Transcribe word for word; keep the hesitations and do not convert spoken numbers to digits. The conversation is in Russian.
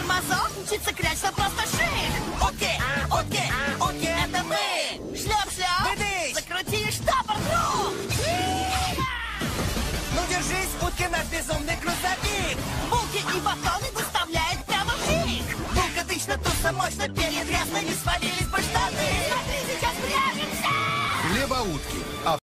тормозов, мчится крячься просто шик. Окей, окей, окей, это мы! Шлеп-шлеп, Выдысь! закрути штопор, друг. Ну держись, утка, наш безумный грузовик! Булки и батоны доставляет прямо в пик. Булка тычно, туса мощно, перья грязно не свалились